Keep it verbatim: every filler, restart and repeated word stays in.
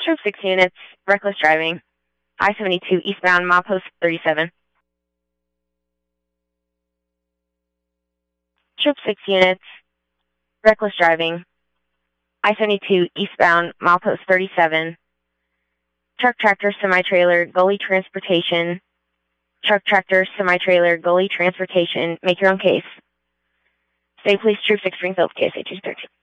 Troop six units, reckless driving. I seventy-two eastbound, milepost thirty-seven. Troop six units, reckless driving. I seventy-two eastbound, milepost thirty-seven. Truck, tractor, semi-trailer, gully transportation. Truck, tractor, semi-trailer, gully transportation. Make your own case. State Police Troop six Springfield, K S A two thirteen.